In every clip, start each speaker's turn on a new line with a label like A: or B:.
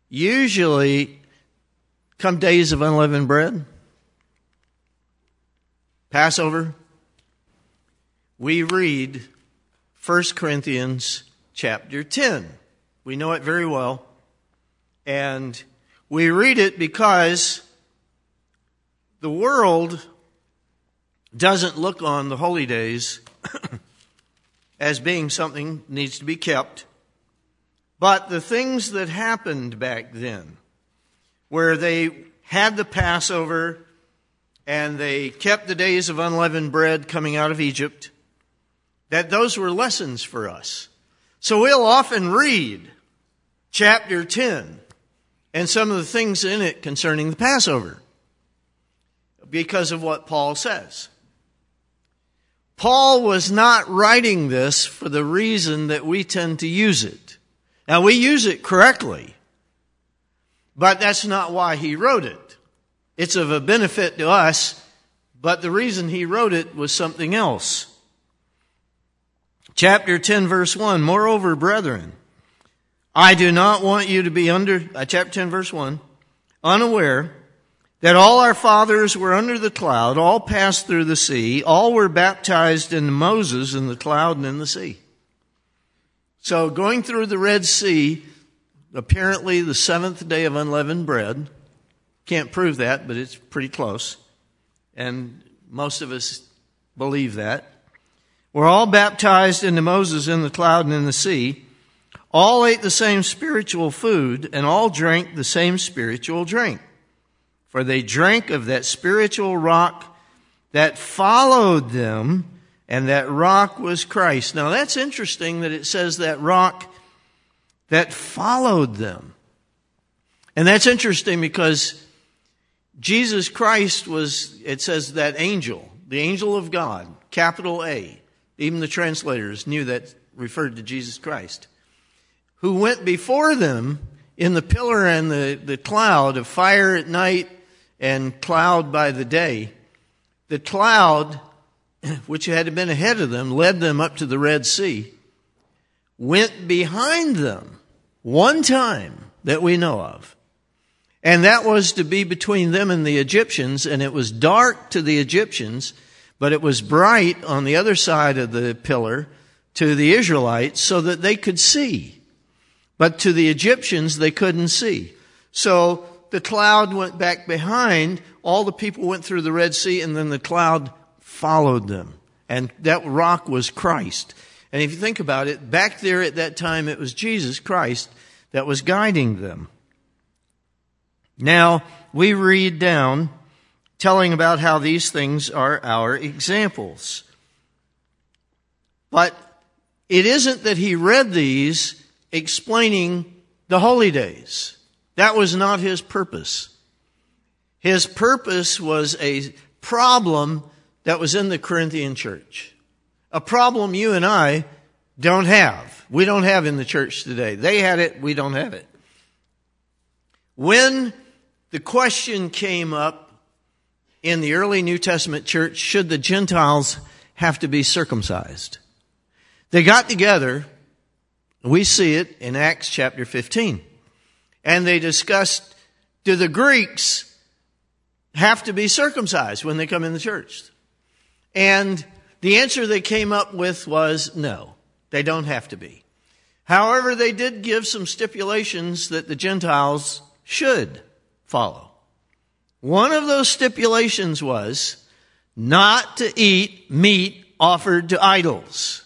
A: usually come days of unleavened bread, Passover, we read 1 Corinthians chapter 10. We know it very well. And we read it because the world doesn't look on the holy days as being something that needs to be kept. But the things that happened back then, where they had the Passover and they kept the days of unleavened bread coming out of Egypt, that those were lessons for us. So we'll often read chapter 10 and some of the things in it concerning the Passover because of what Paul says. Paul was not writing this for the reason that we tend to use it. Now, we use it correctly, but that's not why he wrote it. It's of a benefit to us, but the reason he wrote it was something else. Chapter 10, verse 1, moreover, brethren, I do not want you to be chapter 10, verse 1, unaware that all our fathers were under the cloud, all passed through the sea, all were baptized in Moses in the cloud and in the sea. So going through the Red Sea, apparently the seventh day of unleavened bread, can't prove that, but it's pretty close. And most of us believe that. We're all baptized into Moses in the cloud and in the sea. All ate the same spiritual food and all drank the same spiritual drink. For they drank of that spiritual rock that followed them, and that rock was Christ. Now that's interesting that it says that rock that followed them. And that's interesting because Jesus Christ was, it says that angel, the angel of God, capital A. Even the translators knew that referred to Jesus Christ, who went before them in the pillar and the cloud of fire at night and cloud by the day. The cloud, which had been ahead of them, led them up to the Red Sea, went behind them one time that we know of. And that was to be between them and the Egyptians, and it was dark to the Egyptians, but it was bright on the other side of the pillar to the Israelites so that they could see. But to the Egyptians, they couldn't see. So the cloud went back behind, all the people went through the Red Sea, and then the cloud followed them. And that rock was Christ. And if you think about it, back there at that time, it was Jesus Christ that was guiding them. Now, we read down, telling about how these things are our examples. But it isn't that he read these explaining the holy days. That was not his purpose. His purpose was a problem that was in the Corinthian church. A problem you and I don't have. We don't have in the church today. They had it, we don't have it. When the question came up in the early New Testament church, should the Gentiles have to be circumcised? They got together, we see it in Acts chapter 15, and they discussed, do the Greeks have to be circumcised when they come in the church? And the answer they came up with was no, they don't have to be. However, they did give some stipulations that the Gentiles should follow. One of those stipulations was not to eat meat offered to idols.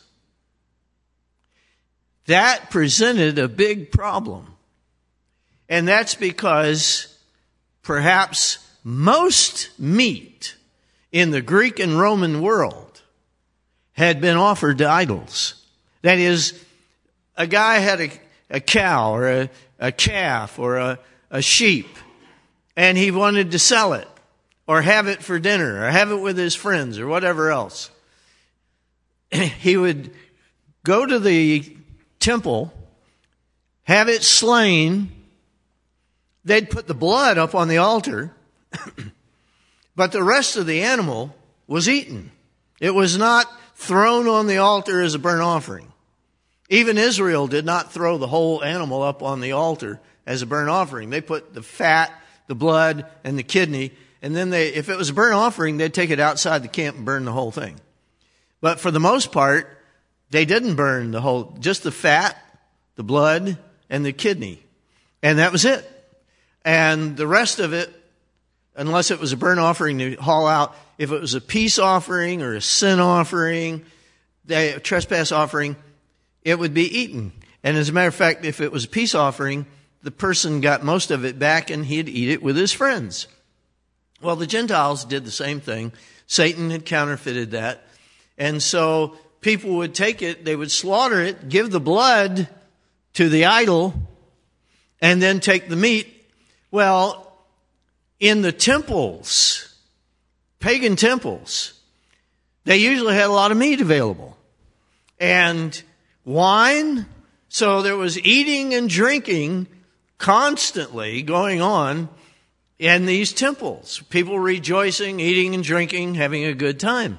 A: That presented a big problem. And that's because perhaps most meat in the Greek and Roman world had been offered to idols. That is, a guy had a cow or a calf or a sheep, and he wanted to sell it or have it for dinner or have it with his friends or whatever else. He would go to the temple, have it slain. They'd put the blood up on the altar, but the rest of the animal was eaten. It was not thrown on the altar as a burnt offering. Even Israel did not throw the whole animal up on the altar as a burnt offering. They put the fat, the blood, and the kidney, and then if it was a burnt offering, they'd take it outside the camp and burn the whole thing. But for the most part, they didn't burn just the fat, the blood, and the kidney. And that was it. And the rest of it, unless it was a burnt offering to haul out, if it was a peace offering or a sin offering, a trespass offering, it would be eaten. And as a matter of fact, if it was a peace offering, the person got most of it back and he'd eat it with his friends. Well, the Gentiles did the same thing. Satan had counterfeited that. And so people would take it, they would slaughter it, give the blood to the idol, and then take the meat. Well, in the temples, pagan temples, they usually had a lot of meat available. And wine. So there was eating and drinking constantly going on in these temples. People rejoicing, eating and drinking, having a good time.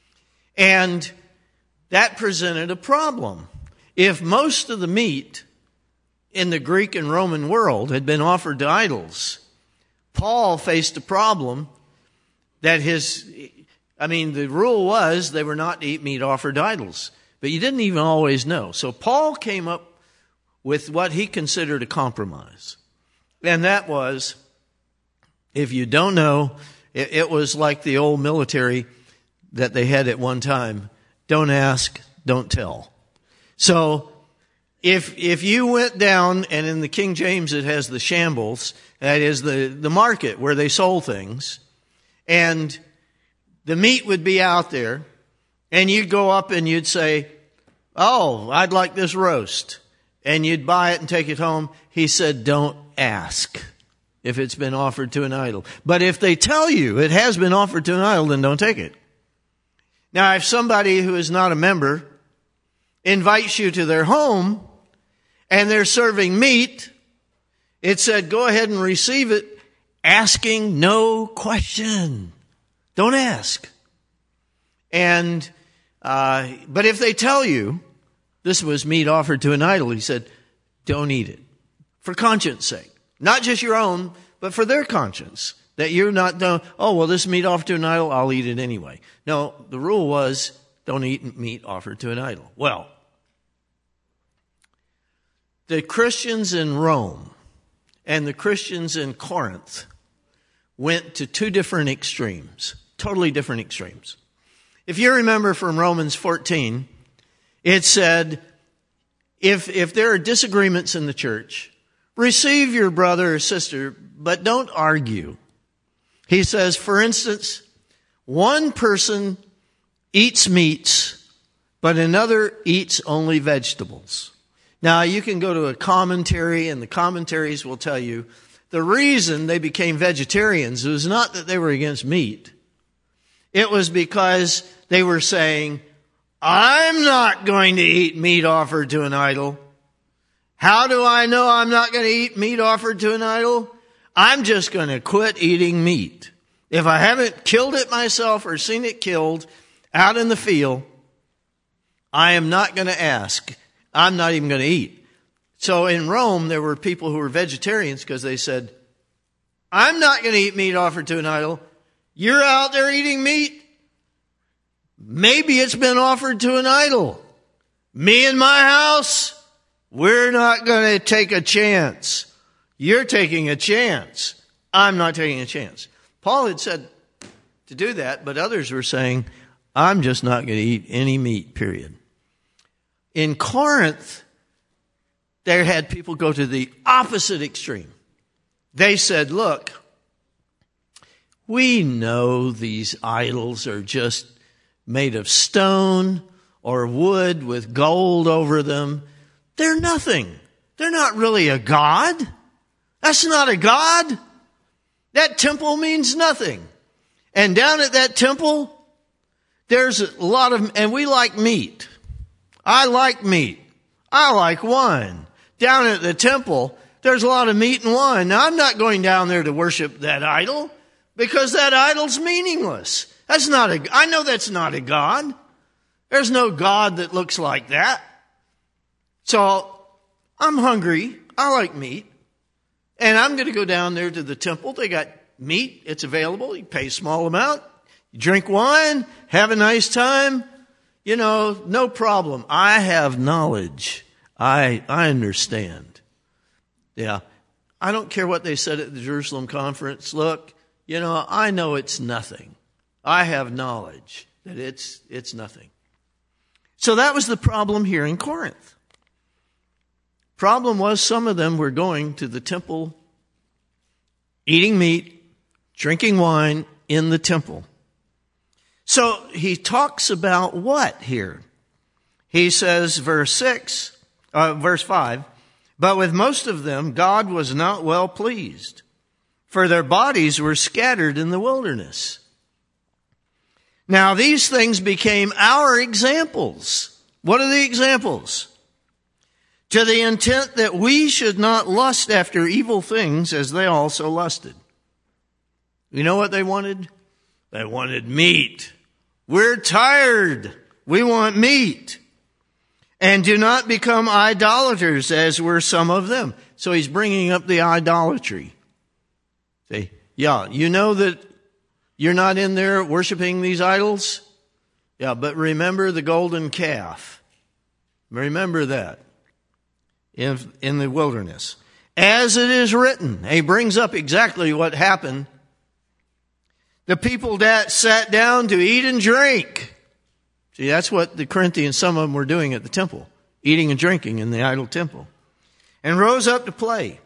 A: And that presented a problem. If most of the meat in the Greek and Roman world had been offered to idols, Paul faced a problem that the rule was they were not to eat meat offered to idols. But you didn't even always know. So Paul came up with what he considered a compromise. And that was, if you don't know, it was like the old military that they had at one time. Don't ask, don't tell. So if you went down, and in the King James it has the shambles, that is the market where they sold things, and the meat would be out there, and you'd go up and you'd say, "Oh, I'd like this roast." And you'd buy it and take it home. He said, don't ask if it's been offered to an idol. But if they tell you it has been offered to an idol, then don't take it. Now, if somebody who is not a member invites you to their home and they're serving meat, it said, go ahead and receive it, asking no question. Don't ask. And but if they tell you this was meat offered to an idol, he said, don't eat it. For conscience sake. Not just your own, but for their conscience. That you're not done, this meat offered to an idol, I'll eat it anyway. No, the rule was, don't eat meat offered to an idol. Well, the Christians in Rome and the Christians in Corinth went to two different extremes. Totally different extremes. If you remember from Romans 14, it said, if there are disagreements in the church, receive your brother or sister, but don't argue. He says, for instance, one person eats meats, but another eats only vegetables. Now, you can go to a commentary, and the commentaries will tell you the reason they became vegetarians was not that they were against meat. It was because they were saying, I'm not going to eat meat offered to an idol. How do I know I'm not going to eat meat offered to an idol? I'm just going to quit eating meat. If I haven't killed it myself or seen it killed out in the field, I am not going to ask. I'm not even going to eat. So in Rome, there were people who were vegetarians because they said, I'm not going to eat meat offered to an idol. You're out there eating meat? Maybe it's been offered to an idol. Me and my house, we're not going to take a chance. You're taking a chance. I'm not taking a chance. Paul had said to do that, but others were saying, I'm just not going to eat any meat, period. In Corinth, they had people go to the opposite extreme. They said, look, we know these idols are just made of stone or wood with gold over them. They're nothing. They're not really a god. That's not a god. That temple means nothing. And down at that temple, there's a lot of, and we like meat. I like meat. I like wine. Down at the temple, there's a lot of meat and wine. Now, I'm not going down there to worship that idol because that idol's meaningless. I know that's not a god. There's no god that looks like that. So I'm hungry. I like meat. And I'm going to go down there to the temple. They got meat. It's available. You pay a small amount. You drink wine. Have a nice time. No problem. I have knowledge. I understand. Yeah. I don't care what they said at the Jerusalem conference. Look, I know it's nothing. I have knowledge that it's nothing. So that was the problem here in Corinth. Problem was some of them were going to the temple, eating meat, drinking wine in the temple. So he talks about what here? He says, verse 5, but with most of them, God was not well pleased, for their bodies were scattered in the wilderness. Now these things became our examples. What are the examples? To the intent that we should not lust after evil things as they also lusted. You know what they wanted? They wanted meat. We're tired. We want meat. And do not become idolaters as were some of them. So he's bringing up the idolatry. See, you know that you're not in there worshiping these idols? Yeah, but remember the golden calf. Remember that. In the wilderness. As it is written, he brings up exactly what happened. The people that sat down to eat and drink. See, that's what the Corinthians, some of them were doing at the temple. Eating and drinking in the idol temple. And rose up to play.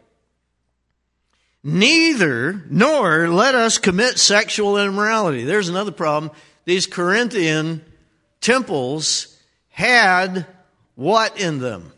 A: Nor let us commit sexual immorality. There's another problem. These Corinthian temples had what in them?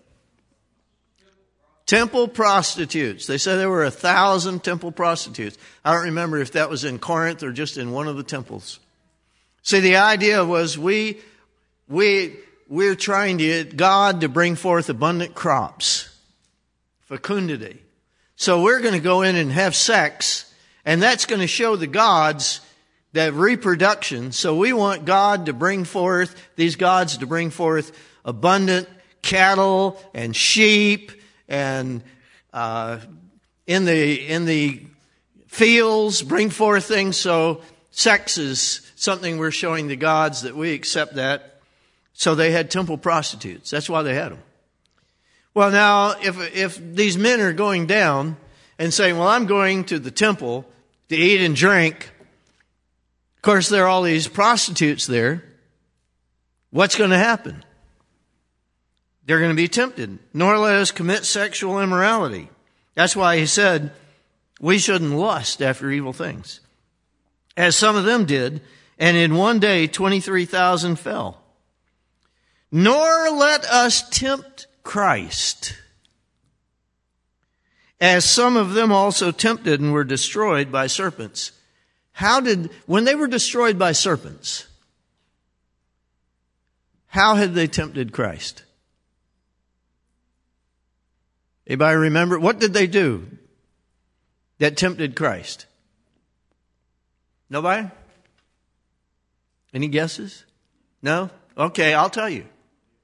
A: Temple prostitutes. They said there were 1,000 temple prostitutes. I don't remember if that was in Corinth or just in one of the temples. See, the idea was we're trying to get God to bring forth abundant crops. Fecundity. So we're going to go in and have sex, and that's going to show the gods that reproduction. So we want God to bring forth, these gods to bring forth abundant cattle and sheep and in the fields, bring forth things. So sex is something we're showing the gods that we accept that. So they had temple prostitutes. That's why they had them. Well, now, if these men are going down and saying, well, I'm going to the temple to eat and drink, of course, there are all these prostitutes there. What's going to happen? They're going to be tempted. Nor let us commit sexual immorality. That's why he said we shouldn't lust after evil things. As some of them did, and in one day 23,000 fell. Nor let us tempt Christ, as some of them also tempted and were destroyed by serpents. When they were destroyed by serpents, how had they tempted Christ? Anybody remember? What did they do that tempted Christ? Nobody? Any guesses? No? Okay, I'll tell you.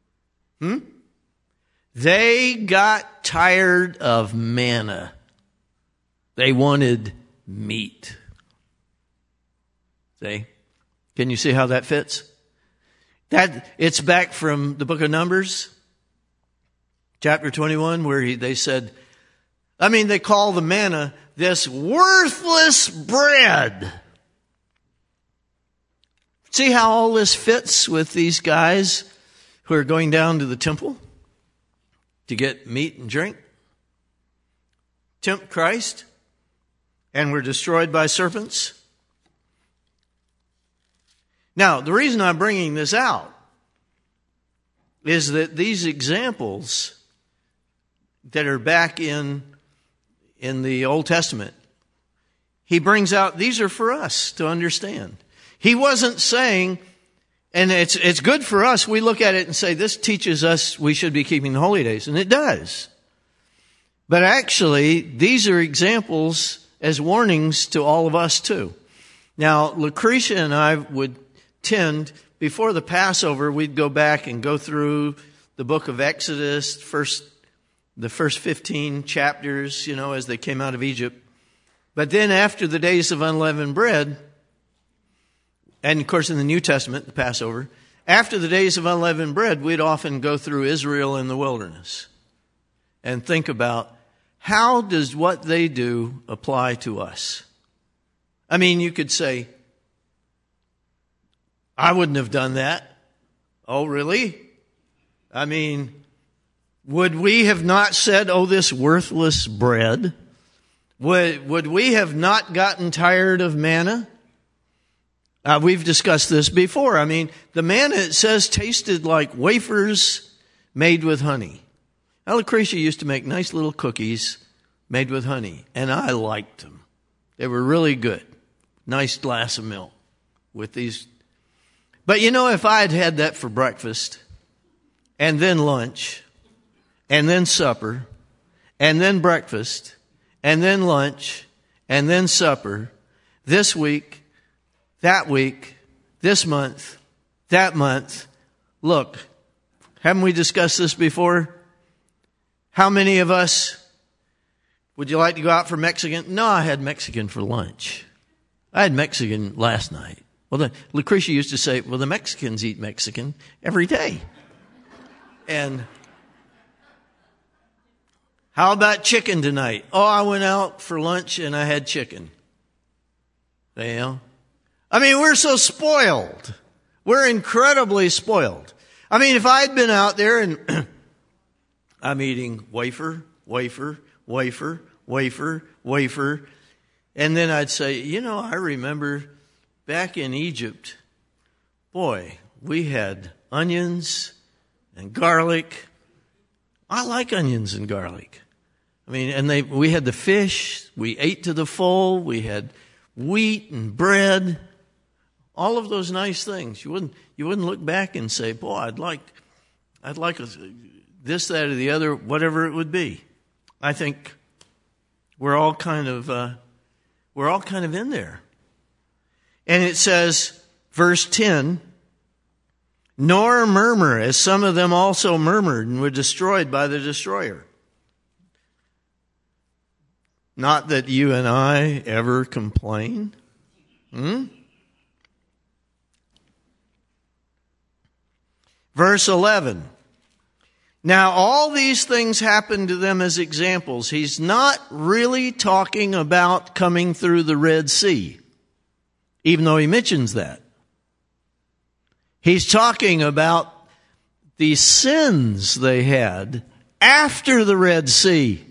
A: They got tired of manna. They wanted meat. See? Can you see how that fits? It's back from the book of Numbers, chapter 21, where they said, they call the manna this worthless bread. See how all this fits with these guys who are going down to the temple to get meat and drink? Tempt Christ and were destroyed by serpents. Now, the reason I'm bringing this out is that these examples that are back in the Old Testament, he brings out, these are for us to understand. He wasn't saying, and it's good for us, we look at it and say, this teaches us we should be keeping the holy days, and it does. But actually, these are examples as warnings to all of us too. Now, Lucretia and I would tend, before the Passover, we'd go back and go through the book of Exodus, the first 15 chapters, as they came out of Egypt. But then after the days of unleavened bread, and of course in the New Testament, the Passover, after the days of unleavened bread, we'd often go through Israel in the wilderness and think about, how does what they do apply to us? I mean, you could say, I wouldn't have done that. Oh, really? I mean, would we have not said, oh, this worthless bread? Would we have not gotten tired of manna? We've discussed this before. I mean, the manna, it says, tasted like wafers made with honey. Now, Lucretia used to make nice little cookies made with honey, and I liked them. They were really good. Nice glass of milk with these. But if I had had that for breakfast, and then lunch, and then supper, and then breakfast, and then lunch, and then supper, this week, that week, this month, that month, look, haven't we discussed this before? How many of us, would you like to go out for Mexican? No, I had Mexican for lunch. I had Mexican last night. Well, Lucretia used to say, well, the Mexicans eat Mexican every day. And how about chicken tonight? Oh, I went out for lunch and I had chicken. I mean, we're so spoiled. We're incredibly spoiled. I mean, if I had been out there and I'm eating wafer, wafer, wafer, wafer, wafer, and then I'd say, I remember back in Egypt, boy, we had onions and garlic. I like onions and garlic. I mean, and we had the fish. We ate to the full. We had wheat and bread. All of those nice things. You wouldn't look back and say, boy, I'd like this, that, or the other, whatever it would be. I think we're all kind of in there. And it says, verse 10, nor murmur, as some of them also murmured and were destroyed by the destroyer. Not that you and I ever complain. Verse 11. Now all these things happened to them as examples. He's not really talking about coming through the Red Sea, even though he mentions that. He's talking about the sins they had after the Red Sea,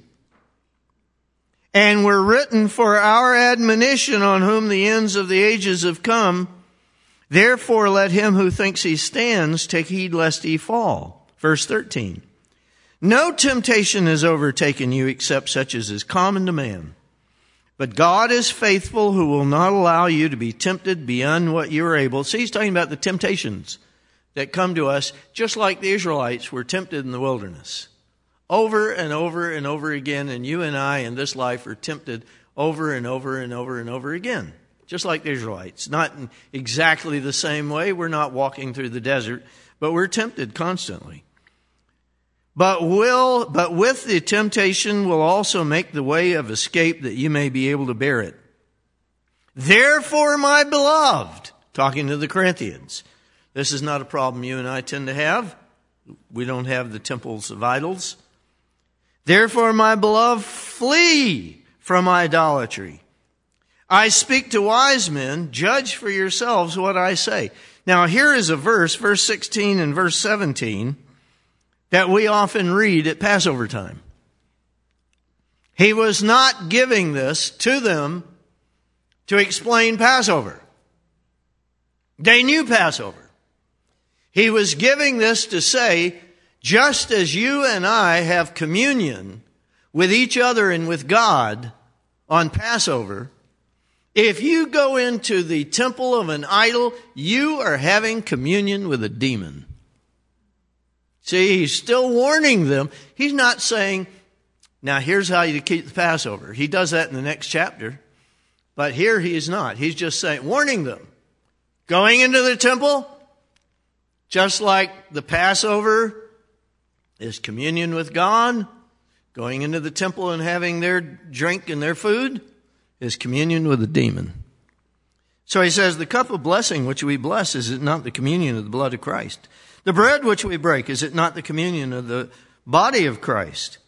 A: and were written for our admonition, on whom the ends of the ages have come. Therefore let him who thinks he stands take heed lest he fall. Verse 13. No temptation has overtaken you except such as is common to man. But God is faithful, who will not allow you to be tempted beyond what you are able. See, he's talking about the temptations that come to us, just like the Israelites were tempted in the wilderness. Over and over and over again, and you and I in this life are tempted over and over and over and over again. Just like the Israelites. Not in exactly the same way. We're not walking through the desert, but we're tempted constantly. But with the temptation will also make the way of escape, that you may be able to bear it. Therefore, my beloved, talking to the Corinthians, this is not a problem you and I tend to have. We don't have the temples of idols. Therefore, my beloved, flee from idolatry. I speak to wise men, judge for yourselves what I say. Now, here is a verse 16 and verse 17, that we often read at Passover time. He was not giving this to them to explain Passover. They knew Passover. He was giving this to say, just as you and I have communion with each other and with God on Passover, if you go into the temple of an idol, you are having communion with a demon. See, he's still warning them. He's not saying, now here's how you keep the Passover. He does that in the next chapter. But here he is not. He's just saying, warning them. Going into the temple, just like the Passover Is communion with God, going into the temple and having their drink and their food, is communion with a demon. So he says, the cup of blessing which we bless, is it not the communion of the blood of Christ? The bread which we break, is it not the communion of the body of Christ?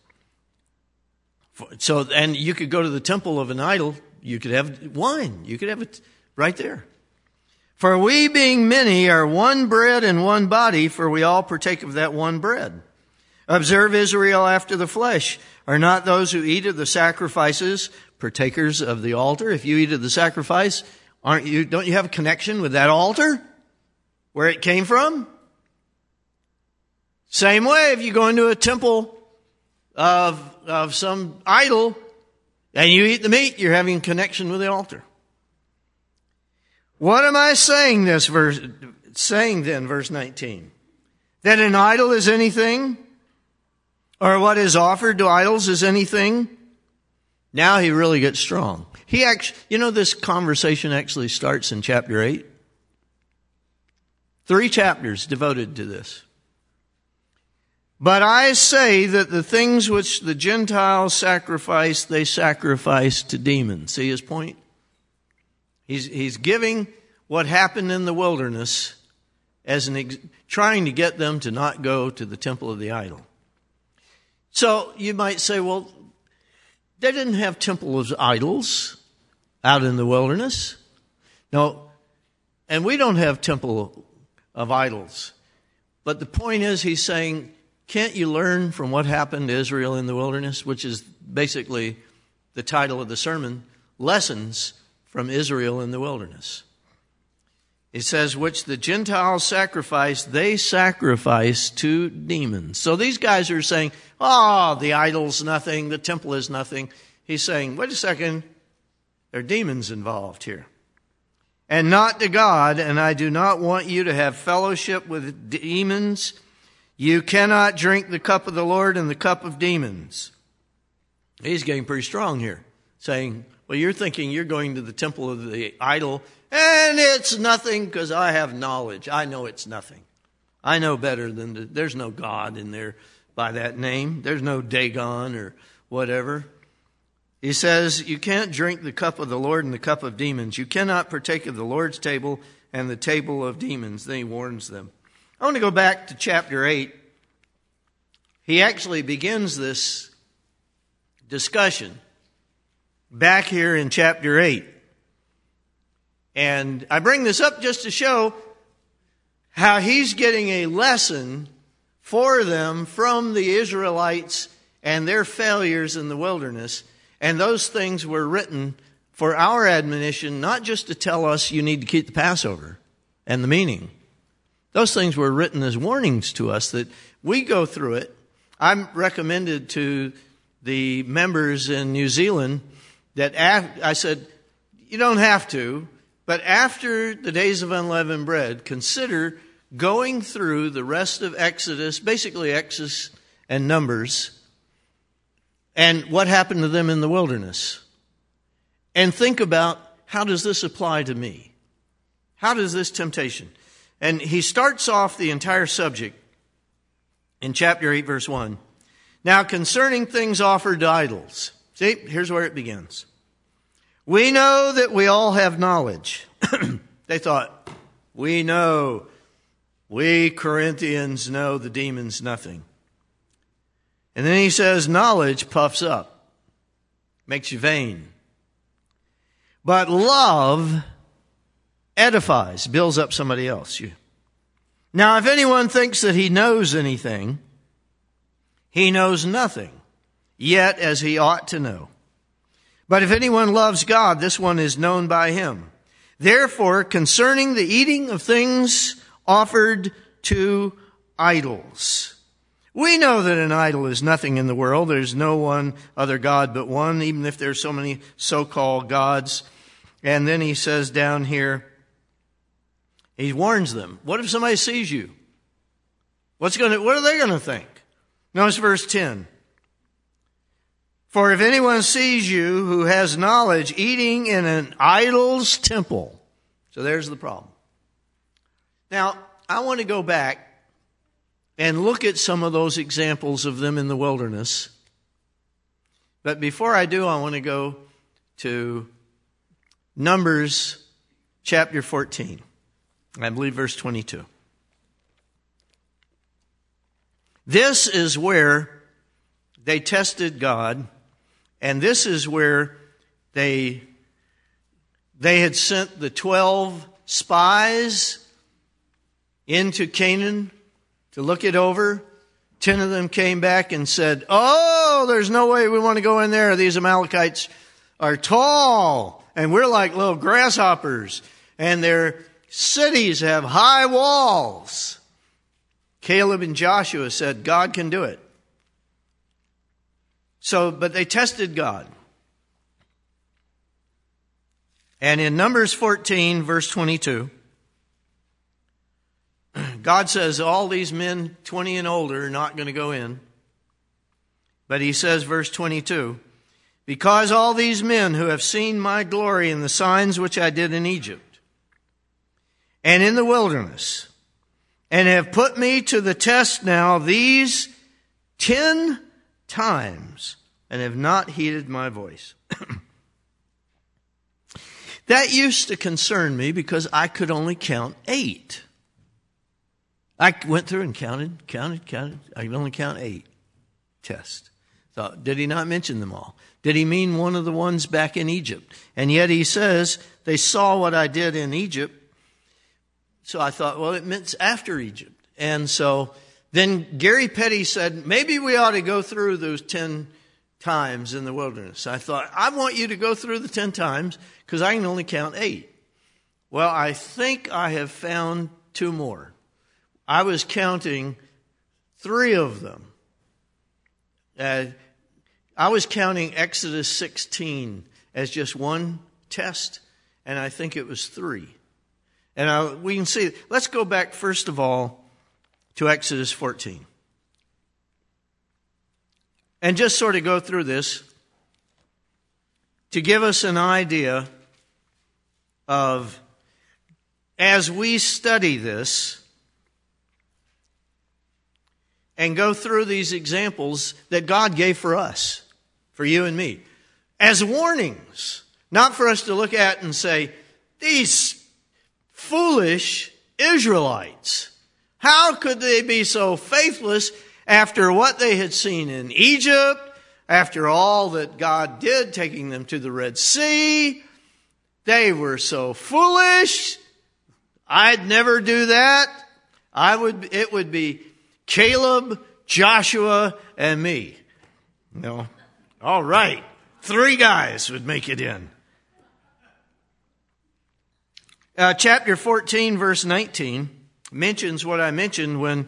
A: So, and you could go to the temple of an idol, you could have wine, you could have it right there. For we being many are one bread and one body, for we all partake of that one bread. Observe Israel after the flesh. Are not those who eat of the sacrifices partakers of the altar? If you eat of the sacrifice, don't you have a connection with that altar? Where it came from? Same way, if you go into a temple of some idol and you eat the meat, you're having a connection with the altar. What am I saying then, verse 19? That an idol is anything? Or what is offered to idols is anything? Now he really gets strong. This conversation actually starts in chapter 8. 3 chapters devoted to this. But I say that the things which the Gentiles sacrifice, they sacrifice to demons. See his point? He's giving what happened in the wilderness as trying to get them to not go to the temple of the idol. So you might say, well, they didn't have temple of idols out in the wilderness. No, and we don't have temple of idols. But the point is, he's saying, can't you learn from what happened to Israel in the wilderness, which is basically the title of the sermon, Lessons from Israel in the Wilderness. It says, which the Gentiles sacrifice, they sacrifice to demons. So these guys are saying, the idol's nothing, the temple is nothing. He's saying, wait a second, there are demons involved here. And not to God, and I do not want you to have fellowship with demons. You cannot drink the cup of the Lord and the cup of demons. He's getting pretty strong here, saying, well, you're thinking you're going to the temple of the idol, and it's nothing because I have knowledge. I know it's nothing. I know better than there's no God in there by that name. There's no Dagon or whatever. He says, you can't drink the cup of the Lord and the cup of demons. You cannot partake of the Lord's table and the table of demons. Then he warns them. I want to go back to chapter 8. He actually begins this discussion back here in chapter 8. And I bring this up just to show how he's getting a lesson for them from the Israelites and their failures in the wilderness. And those things were written for our admonition, not just to tell us you need to keep the Passover and the meaning. Those things were written as warnings to us that we go through it. I'm recommended to the members in New Zealand that I said, you don't have to, but after the days of unleavened bread, consider going through the rest of Exodus, basically Exodus and Numbers, and what happened to them in the wilderness. And think about, how does this apply to me? How does this temptation? And he starts off the entire subject in chapter 8, verse 1. Now, concerning things offered to idols. See, here's where it begins. We know that we all have knowledge. They thought, we know. We Corinthians know the demons nothing. And then he says, knowledge puffs up, makes you vain. But love edifies, builds up somebody else. Now, if anyone thinks that he knows anything, he knows nothing, yet as he ought to know. But if anyone loves God, this one is known by him. Therefore, concerning the eating of things offered to idols, we know that an idol is nothing in the world. There's no one other God but one, even if there's so many so-called gods. And then he says down here, he warns them. What if somebody sees you? What are they going to think? Notice verse 10. For if anyone sees you who has knowledge eating in an idol's temple. So there's the problem. Now, I want to go back and look at some of those examples of them in the wilderness. But before I do, I want to go to Numbers chapter 14. I believe verse 22. This is where they tested God, and this is where they had sent the 12 spies into Canaan to look it over. 10 of them came back and said, "Oh, there's no way we want to go in there. These Amalekites are tall, and we're like little grasshoppers, and their cities have high walls." Caleb and Joshua said, "God can do it." But they tested God. And in Numbers 14, verse 22, God says all these men 20 and older are not going to go in. But he says, verse 22, "Because all these men who have seen my glory and the signs which I did in Egypt and in the wilderness, and have put me to the test now these 10 times, and have not heeded my voice." That used to concern me because I could only count 8. I went through and counted. I could only count 8 tests. Thought, did he not mention them all? Did he mean one of the ones back in Egypt? And yet he says, they saw what I did in Egypt. So I thought, well, it meant after Egypt. And so then Gary Petty said, maybe we ought to go through those 10 times in the wilderness. I thought, I want you to go through the 10 times because I can only count 8. Well, I think I have found 2 more. I was counting 3 of them. I was counting Exodus 16 as just one test, and I think it was 3. And we can see, let's go back first of all to Exodus 14. And just sort of go through this to give us an idea of, as we study this and go through these examples that God gave for us, for you and me, as warnings, not for us to look at and say, these foolish Israelites, how could they be so faithless after what they had seen in Egypt, after all that God did, taking them to the Red Sea? They were so foolish. I'd never do that. It would be Caleb, Joshua, and me. No. All right. 3 guys would make it in. Chapter 14, verse 19 mentions what I mentioned when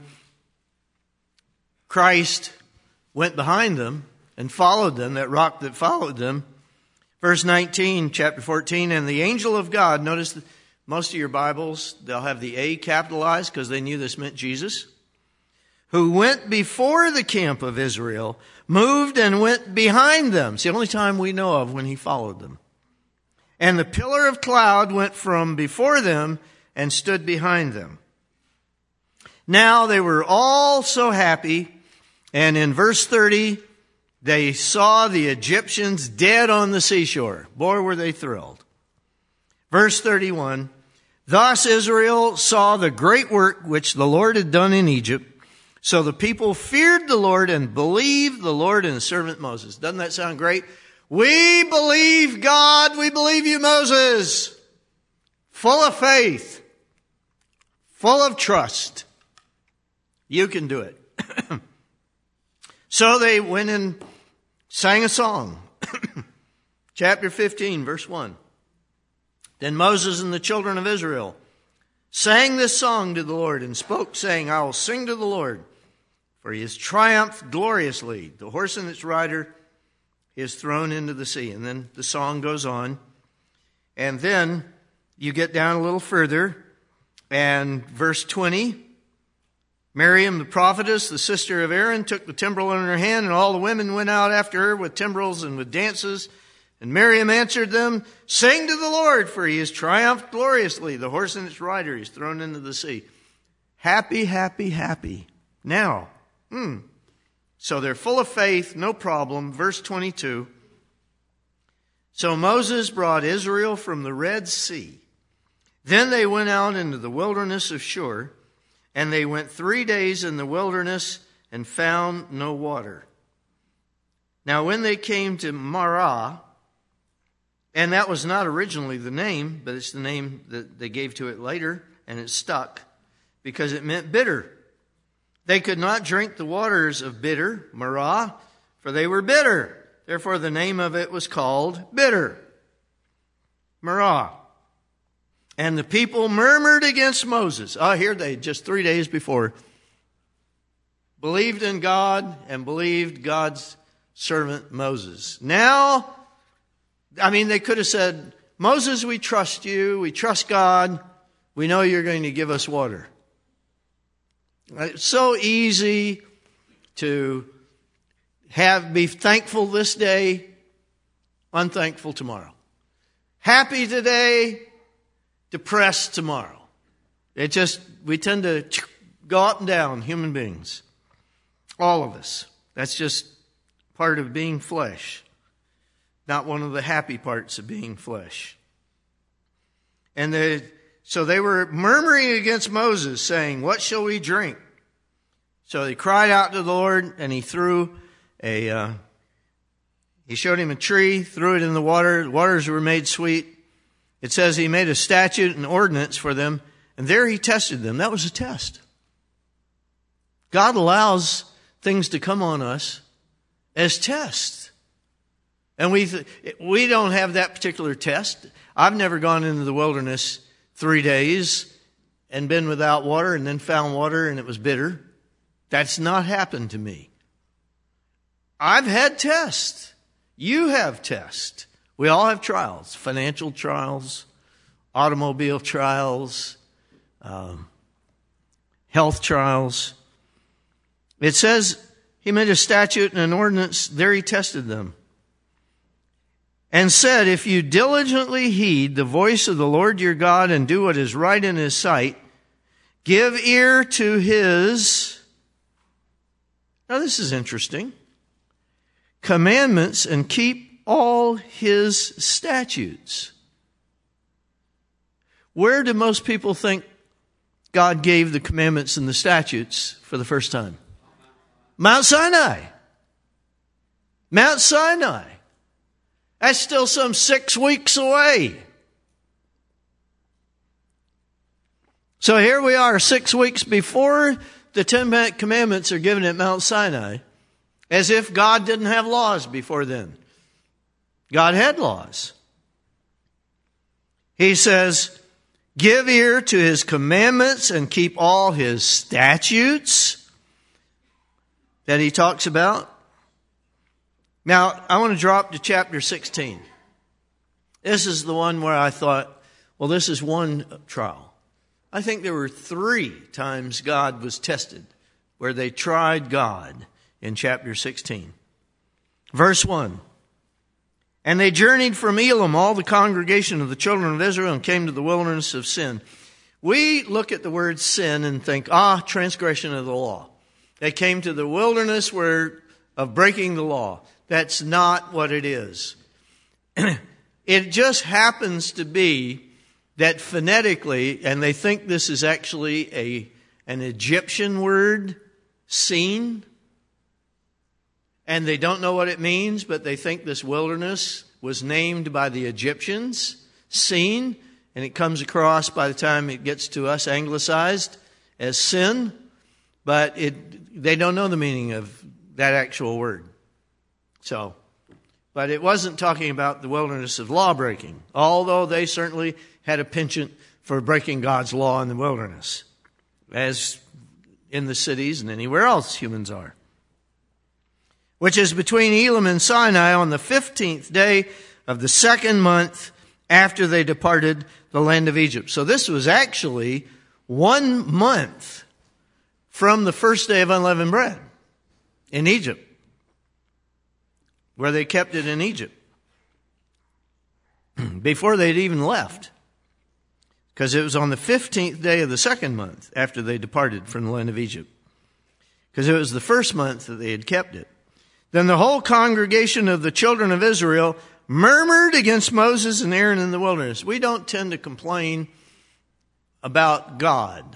A: Christ went behind them and followed them, that rock that followed them. Verse 19, chapter 14, "And the angel of God," notice that most of your Bibles, they'll have the A capitalized because they knew this meant Jesus, "who went before the camp of Israel, moved and went behind them." It's the only time we know of when he followed them. "And the pillar of cloud went from before them and stood behind them. Now they were all so happy." And in verse 30, they saw the Egyptians dead on the seashore. Boy, were they thrilled. Verse 31, "Thus Israel saw the great work which the Lord had done in Egypt. So the people feared the Lord and believed the Lord and his servant Moses." Doesn't that sound great? We believe God. We believe you, Moses. Full of faith. Full of trust. You can do it. So they went and sang a song. Chapter 15, verse 1. "Then Moses and the children of Israel sang this song to the Lord and spoke, saying, I will sing to the Lord, for he has triumphed gloriously. The horse and its rider is thrown into the sea." And then the song goes on. And then you get down a little further, and verse 20, "Miriam the prophetess, the sister of Aaron, took the timbrel in her hand, and all the women went out after her with timbrels and with dances. And Miriam answered them, Sing to the Lord, for he has triumphed gloriously. The horse and its rider is thrown into the sea." Happy, happy, happy Now, so they're full of faith, no problem. Verse 22. So Moses brought Israel from the Red Sea. Then they went out into the wilderness of Shur, and they went 3 days in the wilderness and found no water. Now when they came to Marah, and that was not originally the name, but it's the name that they gave to it later, and it stuck because it meant bitter. They could not drink the waters of bitter, Marah, for they were bitter. Therefore the name of it was called bitter, Marah. And the people murmured against Moses. Here they, just 3 days before, believed in God and believed God's servant Moses. Now, they could have said, Moses, we trust you. We trust God. We know you're going to give us water. It's so easy to be thankful this day, unthankful tomorrow. Happy today, depressed tomorrow. We tend to go up and down, human beings. All of us. That's just part of being flesh. Not one of the happy parts of being flesh. So they were murmuring against Moses, saying, what shall we drink? So they cried out to the Lord, and he showed him a tree, threw it in the water. The waters were made sweet. It says he made a statute and ordinance for them, and there he tested them. That was a test. God allows things to come on us as tests. And we don't have that particular test. I've never gone into the wilderness 3 days and been without water and then found water and it was bitter. That's not happened to me. I've had tests. You have tests. We all have trials. Financial trials, automobile trials, health trials. It says he made a statute and an ordinance. There he tested them. And said, if you diligently heed the voice of the Lord your God and do what is right in his sight, give ear to his, now this is interesting, commandments and keep all his statutes. Where do most people think God gave the commandments and the statutes for the first time? Mount Sinai. Mount Sinai. That's still some 6 weeks away. So here we are 6 weeks before the 10 Commandments are given at Mount Sinai, as if God didn't have laws before then. God had laws. He says, give ear to his commandments and keep all his statutes that he talks about. Now, I want to drop to chapter 16. This is the one where I thought, well, this is one trial. I think there were 3 times God was tested where they tried God in chapter 16. Verse 1. And they journeyed from Elim, all the congregation of the children of Israel, and came to the wilderness of Sin. We look at the word sin and think, transgression of the law. They came to the wilderness of breaking the law. That's not what it is. It just happens to be that phonetically, and they think this is actually an Egyptian word, sin, and they don't know what it means, but they think this wilderness was named by the Egyptians, Sin, and it comes across by the time it gets to us anglicized as sin, but they don't know the meaning of that actual word. But it wasn't talking about the wilderness of law breaking, although they certainly had a penchant for breaking God's law in the wilderness, as in the cities and anywhere else humans are. Which is between Elim and Sinai on the 15th day of the 2nd month after they departed the land of Egypt. So this was actually 1 month from the first day of unleavened bread in Egypt, where they kept it in Egypt before they'd even left, because it was on the 15th day of the 2nd month after they departed from the land of Egypt. because it was the first month that they had kept it. Then the whole congregation of the children of Israel murmured against Moses and Aaron in the wilderness. We don't tend to complain about God.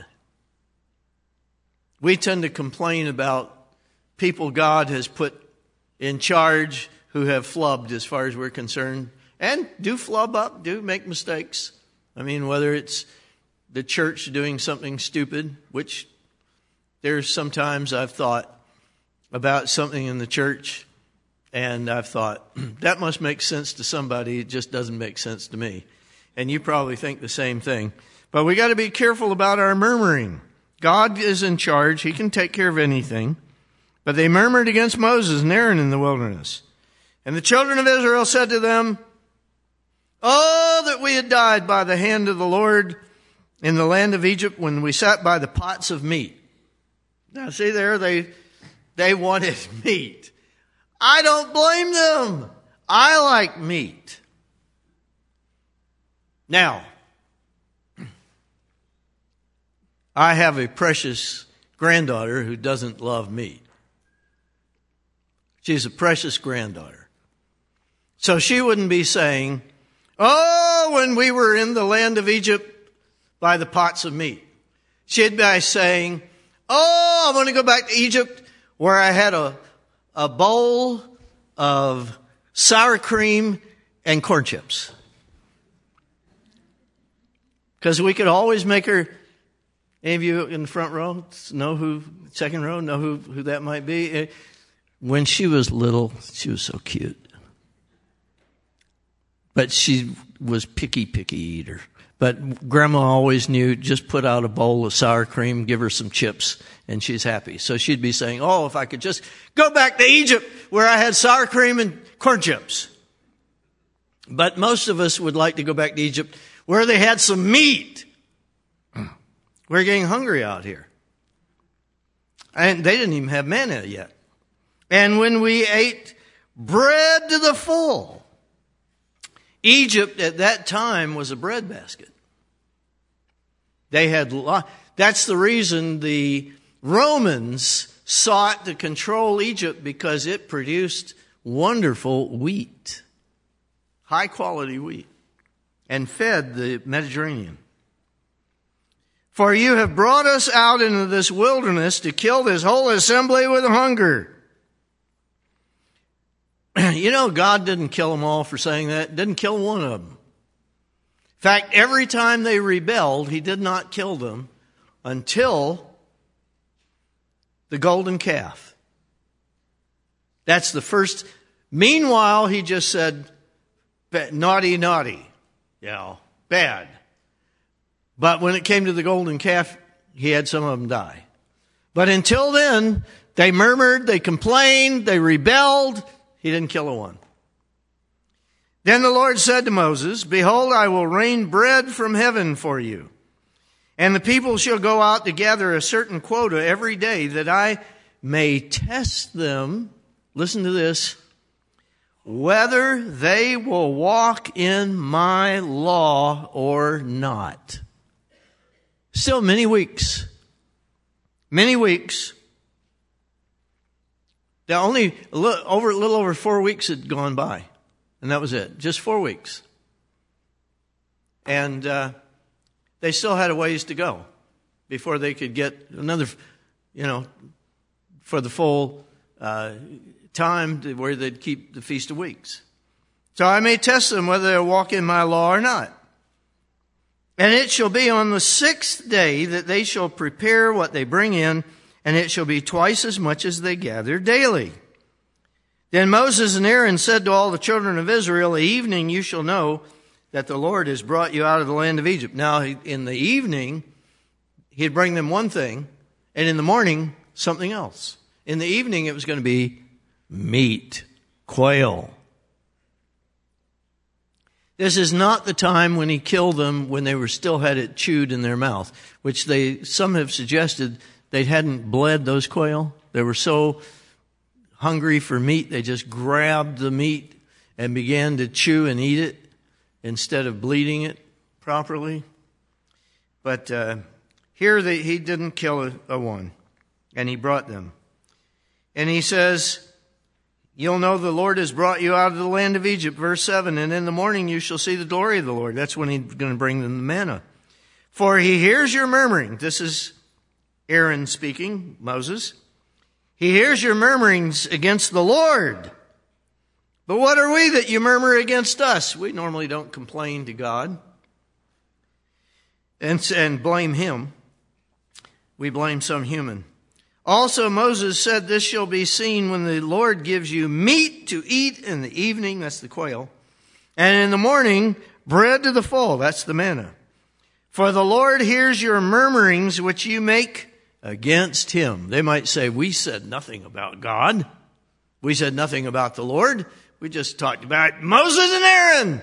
A: We tend to complain about people God has put in charge who have flubbed as far as we're concerned. And do flub up, do make mistakes. I mean, whether it's the church doing something stupid, which there's sometimes I've thought about something in the church, and I've thought, that must make sense to somebody. It just doesn't make sense to me. And you probably think the same thing. But we got to be careful about our murmuring. God is in charge. He can take care of anything. But they murmured against Moses and Aaron in the wilderness. And the children of Israel said to them, "Oh, that we had died by the hand of the Lord in the land of Egypt when we sat by the pots of meat." Now see there, they wanted meat. I don't blame them. I like meat. Now, I have a precious granddaughter who doesn't love meat. She's a precious granddaughter. So she wouldn't be saying, "Oh, when we were in the land of Egypt by the pots of meat." She'd be saying, "Oh, I want to go back to Egypt where I had a bowl of sour cream and corn chips." Because we could always make her, any of you in the front row second row, know who that might be? When she was little, she was so cute. But she was picky eater. But Grandma always knew, just put out a bowl of sour cream, give her some chips, and she's happy. So she'd be saying, "Oh, if I could just go back to Egypt where I had sour cream and corn chips." But most of us would like to go back to Egypt where they had some meat. We're getting hungry out here. And they didn't even have manna yet. "And when we ate bread to the full." Egypt at that time was a bread basket. They had, that's the reason the Romans sought to control Egypt, because it produced wonderful wheat, high quality wheat, and fed the Mediterranean. "For you have brought us out into this wilderness to kill this whole assembly with hunger." You know, God didn't kill them all for saying that. Didn't kill one of them. In fact, every time they rebelled, He did not kill them until the golden calf. That's the first. Meanwhile, He just said, naughty, bad. But when it came to the golden calf, He had some of them die. But until then, they murmured, they complained, they rebelled. He didn't kill a one. Then the Lord said to Moses, "Behold, I will rain bread from heaven for you. And the people shall go out to gather a certain quota every day, that I may test them," listen to this, "whether they will walk in my law or not." Still many weeks. Many weeks. Only a little over 4 weeks had gone by. And that was it. Just 4 weeks. And they still had a ways to go before they could get another, for the full time where they'd keep the Feast of Weeks. "So I may test them whether they'll walk in my law or not. And it shall be on the 6th day that they shall prepare what they bring in, and it shall be twice as much as they gather daily." Then Moses and Aaron said to all the children of Israel, "The evening you shall know that the Lord has brought you out of the land of Egypt." Now, in the evening, He'd bring them one thing, and in the morning, something else. In the evening, it was going to be meat, quail. This is not the time when He killed them when they were still had it chewed in their mouth, which some have suggested they hadn't bled those quail. They were so hungry for meat, they just grabbed the meat and began to chew and eat it instead of bleeding it properly. But here He didn't kill a one, and He brought them. And he says, you'll know the Lord has brought you out of the land of Egypt. Verse 7, and in the morning you shall see the glory of the Lord. That's when he's going to bring them the manna. For he hears your murmuring. This is Aaron speaking, Moses. He hears your murmurings against the Lord. But what are we that you murmur against us? We normally don't complain to God and blame him. We blame some human. Also, Moses said, this shall be seen when the Lord gives you meat to eat in the evening, that's the quail, and in the morning, bread to the full, that's the manna. For the Lord hears your murmurings which you make against him. They might say, we said nothing about God. We said nothing about the Lord. We just talked about Moses and Aaron.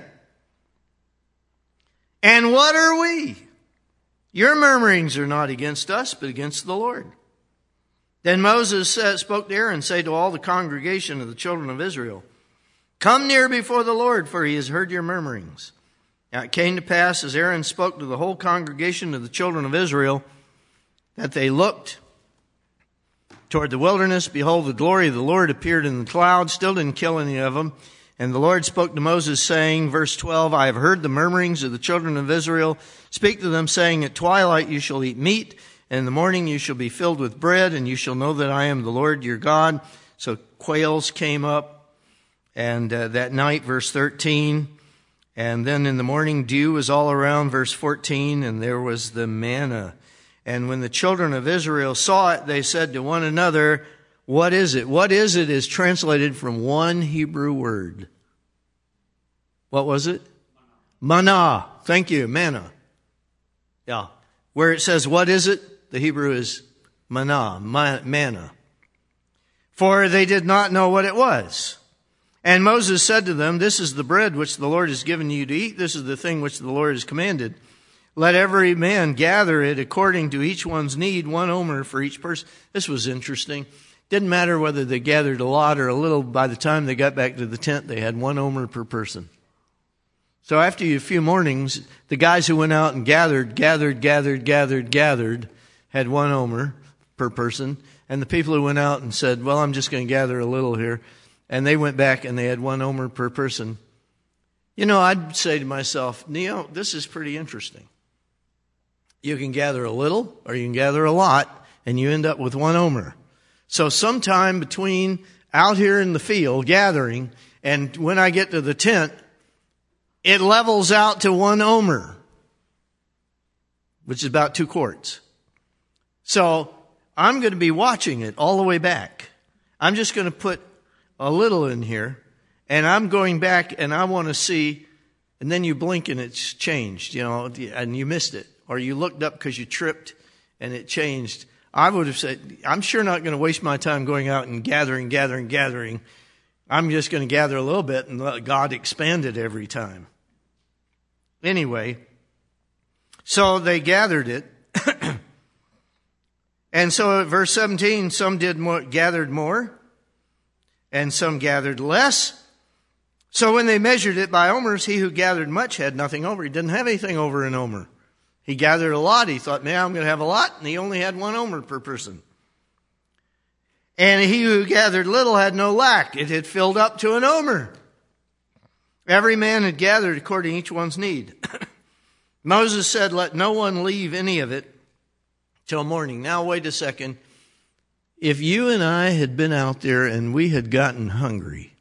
A: And what are we? Your murmurings are not against us, but against the Lord. Then Moses spoke to Aaron, say to all the congregation of the children of Israel, come near before the Lord, for he has heard your murmurings. Now it came to pass, as Aaron spoke to the whole congregation of the children of Israel, that they looked toward the wilderness. Behold, the glory of the Lord appeared in the cloud, still didn't kill any of them. And the Lord spoke to Moses, saying, verse 12, I have heard the murmurings of the children of Israel. Speak to them, saying, at twilight you shall eat meat, and in the morning you shall be filled with bread, and you shall know that I am the Lord your God. So quails came up, and that night, verse 13. And then in the morning dew was all around, verse 14, and there was the manna. And when the children of Israel saw it, they said to one another, what is it? What is it is translated from one Hebrew word. What was it? Manna. Thank you, manna. Yeah. Where it says, what is it? The Hebrew is manna, manna. For they did not know what it was. And Moses said to them, this is the bread which the Lord has given you to eat. This is the thing which the Lord has commanded. Let every man gather it according to each one's need, 1 omer for each person. This was interesting. Didn't matter whether they gathered a lot or a little. By the time they got back to the tent, they had 1 omer per person. So after a few mornings, the guys who went out and gathered, had 1 omer per person. And the people who went out and said, well, I'm just going to gather a little here. And they went back and they had 1 omer per person. You know, I'd say to myself, Neo, this is pretty interesting. You can gather a little or you can gather a lot and you end up with 1 omer. So sometime between out here in the field gathering and when I get to the tent, it levels out to 1 omer, which is about 2 quarts. So I'm going to be watching it all the way back. I'm just going to put a little in here and I'm going back and I want to see, and then you blink and it's changed, and you missed it. Or you looked up because you tripped and it changed. I would have said, I'm sure not going to waste my time going out and gathering. I'm just going to gather a little bit and let God expand it every time. Anyway, so they gathered it. And so at verse 17, some gathered more and some gathered less. So when they measured it by omers, he who gathered much had nothing over. He didn't have anything over an omer. He gathered a lot. He thought, man, I'm going to have a lot. And he only had 1 omer per person. And he who gathered little had no lack. It had filled up to an omer. Every man had gathered according to each one's need. Moses said, let no one leave any of it till morning. Now, wait a second. If you and I had been out there and we had gotten hungry,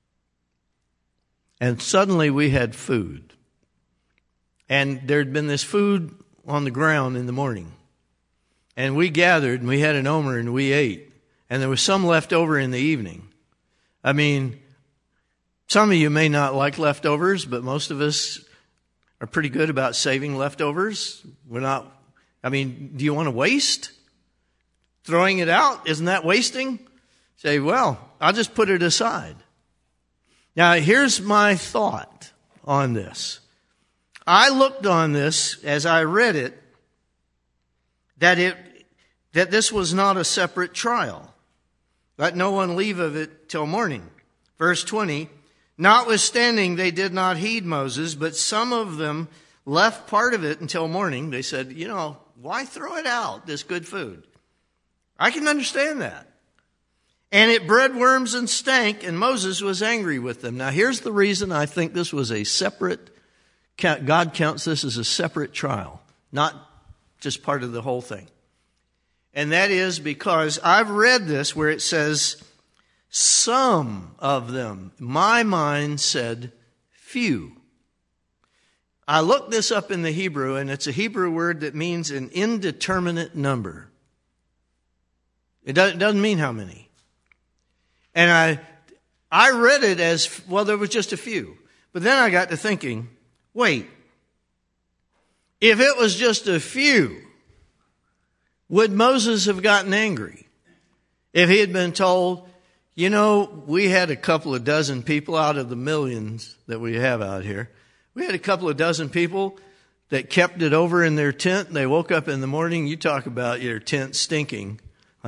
A: and suddenly we had food, and there'd been this food on the ground in the morning, and we gathered and we had an omer and we ate, and there was some left over in the evening. I mean, some of you may not like leftovers, but most of us are pretty good about saving leftovers. Do you want to waste? Throwing it out, isn't that wasting? Say, well, I'll just put it aside. Now, here's my thought on this. I looked on this as I read it, that this was not a separate trial. Let no one leave of it till morning. Verse 20, notwithstanding they did not heed Moses, but some of them left part of it until morning. They said, why throw it out, this good food? I can understand that. And it bred worms and stank, and Moses was angry with them. Now here's the reason I think this was a separate, God counts this as a separate trial, not just part of the whole thing. And that is because I've read this where it says, some of them. My mind said few. I looked this up in the Hebrew, and it's a Hebrew word that means an indeterminate number. It doesn't mean how many. And I read it as, well, there was just a few. But then I got to thinking, wait, if it was just a few, would Moses have gotten angry? If he had been told, you know, we had a couple of dozen people out of the millions that we have out here. We had a couple of dozen people that kept it over in their tent. They woke up in the morning. You talk about your tent stinking.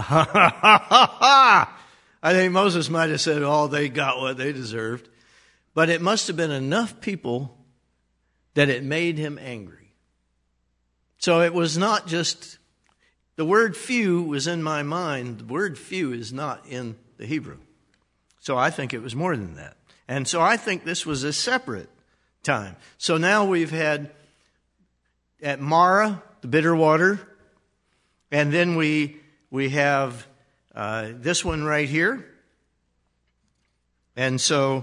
A: I think Moses might have said, oh, they got what they deserved. But it must have been enough people that it made him angry. So it was not just, the word few was in my mind. The word few is not in the Hebrew. So I think it was more than that. And so I think this was a separate time. So now we've had at Marah, the bitter water, and then we have this one right here. And so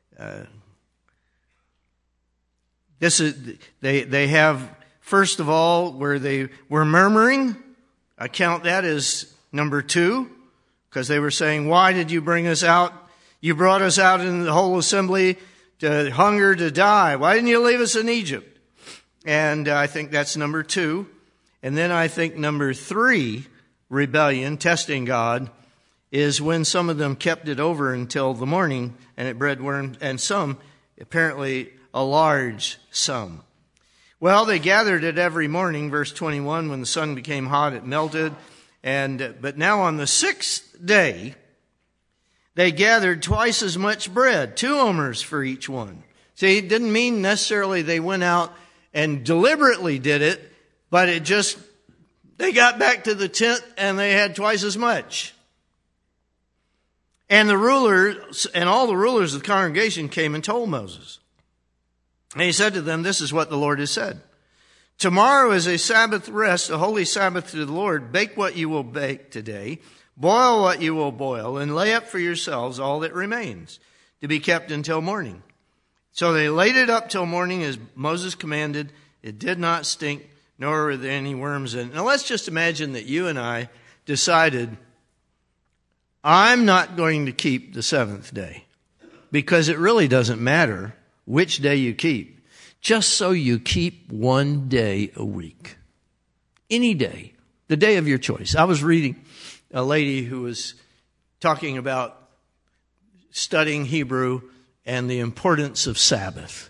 A: this is they have, first of all, where they were murmuring. I count that as number 2, because they were saying, why did you bring us out? You brought us out in the whole assembly to hunger, to die. Why didn't you leave us in Egypt? And I think that's number 2. And then I think number 3, rebellion, testing God, is when some of them kept it over until the morning and it bred worms, and some, apparently a large sum. Well, they gathered it every morning, verse 21, when the sun became hot, it melted. But now on the 6th day, they gathered twice as much bread, 2 omers for each one. See, it didn't mean necessarily they went out and deliberately did it, but they got back to the tent and they had twice as much. And the rulers and all the rulers of the congregation came and told Moses. And he said to them, this is what the Lord has said. Tomorrow is a Sabbath rest, a holy Sabbath to the Lord. Bake what you will bake today. Boil what you will boil, and lay up for yourselves all that remains, to be kept until morning. So they laid it up till morning as Moses commanded. It did not stink, nor were there any worms in it. Now let's just imagine that you and I decided, I'm not going to keep the 7th day, because it really doesn't matter which day you keep. Just so you keep one day a week. Any day. The day of your choice. I was reading a lady who was talking about studying Hebrew and the importance of Sabbath.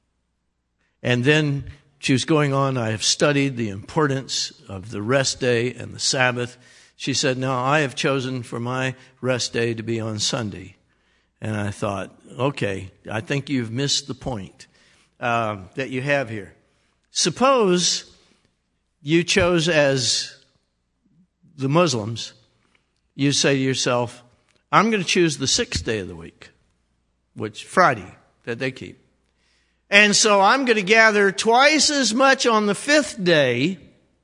A: And then she was going on, I have studied the importance of the rest day and the Sabbath. She said, no, I have chosen for my rest day to be on Sunday. And I thought, okay, I think you've missed the point that you have here. Suppose you chose, as the Muslims, you say to yourself, I'm going to choose the 6th day of the week, which Friday that they keep. And so I'm going to gather twice as much on the 5th day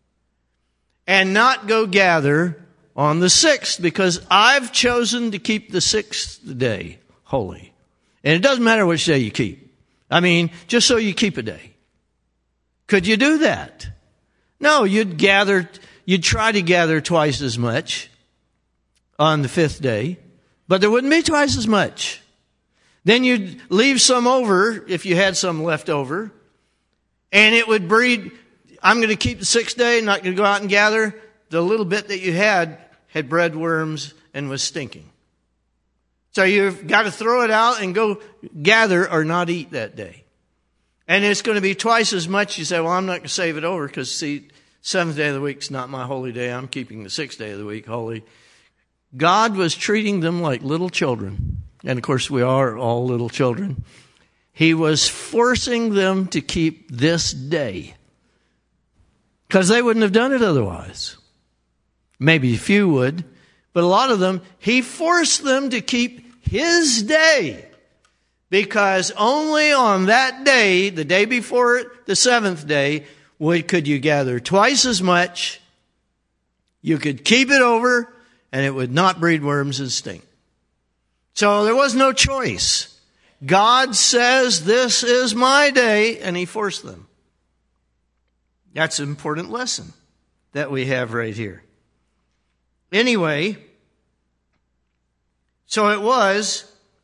A: and not go gather on the 6th, because I've chosen to keep the 6th day holy. And it doesn't matter which day you keep. I mean, just so you keep a day. Could you do that? No, you'd try to gather twice as much on the 5th day, but there wouldn't be twice as much. Then you'd leave some over, if you had some left over, and it would breed, I'm going to keep the 6th day, not going to go out and gather. The little bit that you had bred worms and was stinking. So you've got to throw it out and go gather or not eat that day. And it's going to be twice as much. You say, well, I'm not going to save it over because, see, 7th day of the week is not my holy day. I'm keeping the 6th day of the week holy. God was treating them like little children. And, of course, we are all little children. He was forcing them to keep this day because they wouldn't have done it otherwise. Maybe a few would, But a lot of them, he forced them to keep his day. Because only on that day, the day before the seventh day, could you gather twice as much. You could keep it over, and it would not breed worms and stink. So there was no choice. God says, this is my day, and he forced them. That's an important lesson that we have right here. Anyway, so it was,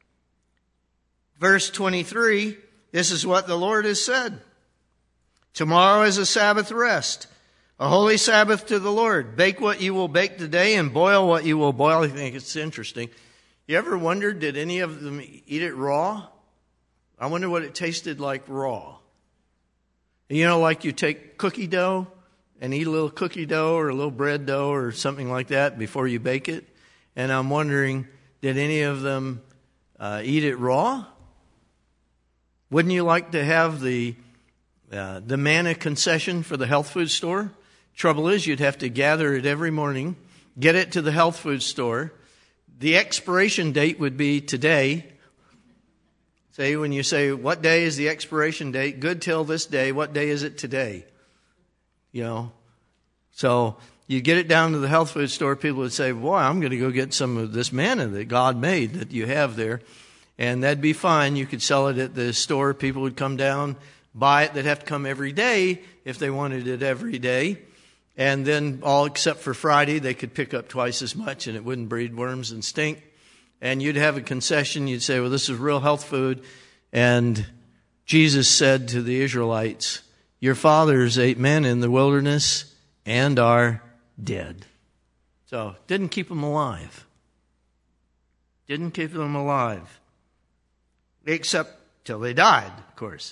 A: verse 23, this is what the Lord has said. Tomorrow is a Sabbath rest, a holy Sabbath to the Lord. Bake what you will bake today and boil what you will boil. I think it's interesting. You ever wondered, did any of them eat it raw? I wonder what it tasted like raw. You know, like you take cookie dough and eat a little cookie dough or a little bread dough or something like that before you bake it. And I'm wondering, did any of them eat it raw? Wouldn't you like to have the manna concession for the health food store? Trouble is, you'd have to gather it every morning, get it to the health food store. The expiration date would be today. Say, when you say, what day is the expiration date? Good till this day. What day is it today? You know, so you get it down to the health food store. People would say, boy, I'm going to go get some of this manna that God made that you have there. And that'd be fine. You could sell it at the store. People would come down, buy it. They'd have to come every day if they wanted it every day. And then all except for Friday, they could pick up twice as much and it wouldn't breed worms and stink. And you'd have a concession. You'd say, well, this is real health food. And Jesus said to the Israelites, your fathers ate manna in the wilderness and are dead. So didn't keep them alive. Didn't keep them alive. Except till they died, of course.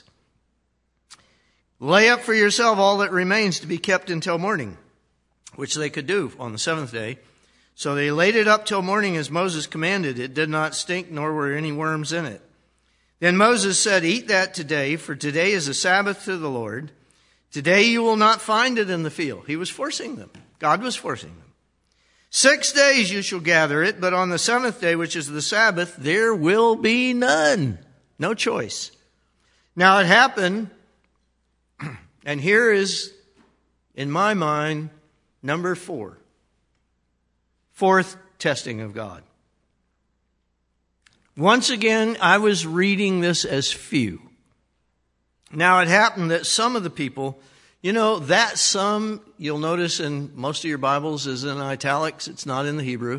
A: Lay up for yourself all that remains to be kept until morning, which they could do on the seventh day. So they laid it up till morning as Moses commanded. It did not stink, nor were any worms in it. Then Moses said, eat that today, for today is a Sabbath to the Lord. Today you will not find it in the field. He was forcing them. God was forcing them. 6 days you shall gather it, but on the seventh day, which is the Sabbath, there will be none. No choice. Now it happened, and here is, in my mind, number 4. Fourth testing of God. Once again, I was reading this as few. Now it happened that some of the people, you know, that some, you'll notice in most of your Bibles is in italics. It's not in the Hebrew.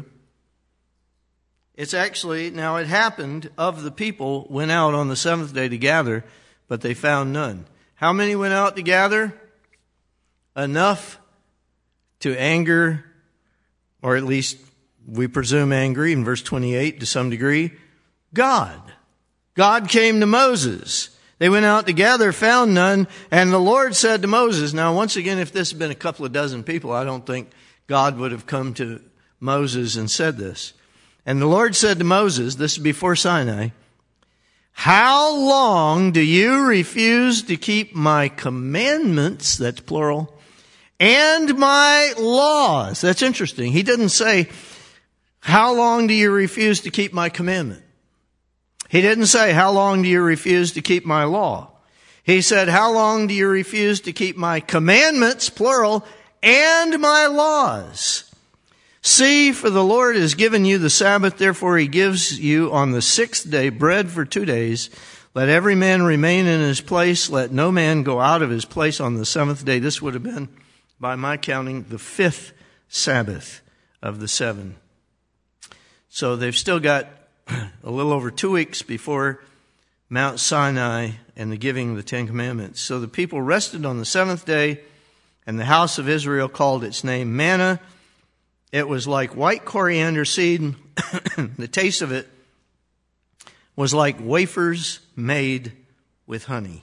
A: It's actually, now it happened of the people went out on the seventh day to gather, but they found none. How many went out to gather? Enough to anger, or at least we presume angry in verse 28 to some degree, God. God came to Moses. They went out to gather, found none, and the Lord said to Moses, now once again, if this had been a couple of dozen people, I don't think God would have come to Moses and said this. And the Lord said to Moses, this is before Sinai, how long do you refuse to keep my commandments, that's plural, and my laws? That's interesting. He didn't say, how long do you refuse to keep my commandment? He didn't say, how long do you refuse to keep my law? He said, how long do you refuse to keep my commandments, plural, and my laws? See, for the Lord has given you the Sabbath, therefore he gives you on the sixth day bread for 2 days. Let every man remain in his place. Let no man go out of his place on the seventh day. This would have been, by my counting, the 5th Sabbath of the 7. So they've still got a little over 2 weeks before Mount Sinai and the giving of the 10 Commandments. So the people rested on the 7th day, and the house of Israel called its name manna. It was like white coriander seed. The taste of it was like wafers made with honey.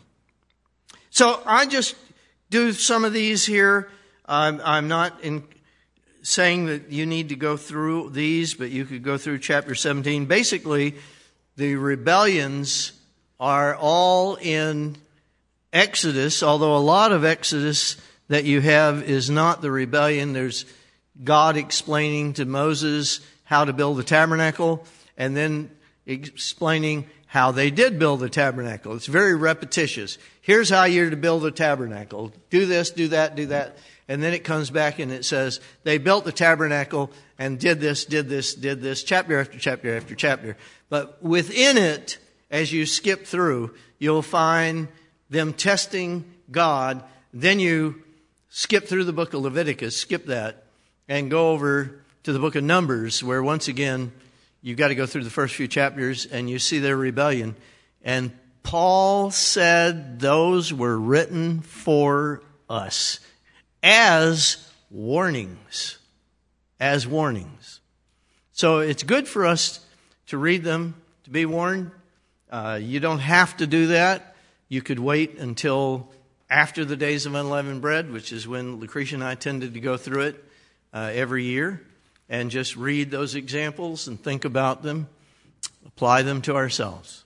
A: So I just do some of these here. I'm not saying that you need to go through these, but you could go through chapter 17. Basically, the rebellions are all in Exodus, although a lot of Exodus that you have is not the rebellion. There's God explaining to Moses how to build the tabernacle, and then explaining how they did build the tabernacle. It's very repetitious. Here's how you're to build a tabernacle. Do this, do that, do that. And then it comes back and it says, they built the tabernacle and did this, chapter after chapter after chapter. But within it, as you skip through, you'll find them testing God. Then you skip through the book of Leviticus, skip that, and go over to the book of Numbers, where once again, you've got to go through the first few chapters and you see their rebellion. And Paul said those were written for us as warnings. As warnings. So it's good for us to read them, to be warned. You don't have to do that. You could wait until after the days of unleavened bread, which is when Lucretia and I tended to go through it every year, and just read those examples and think about them, apply them to ourselves.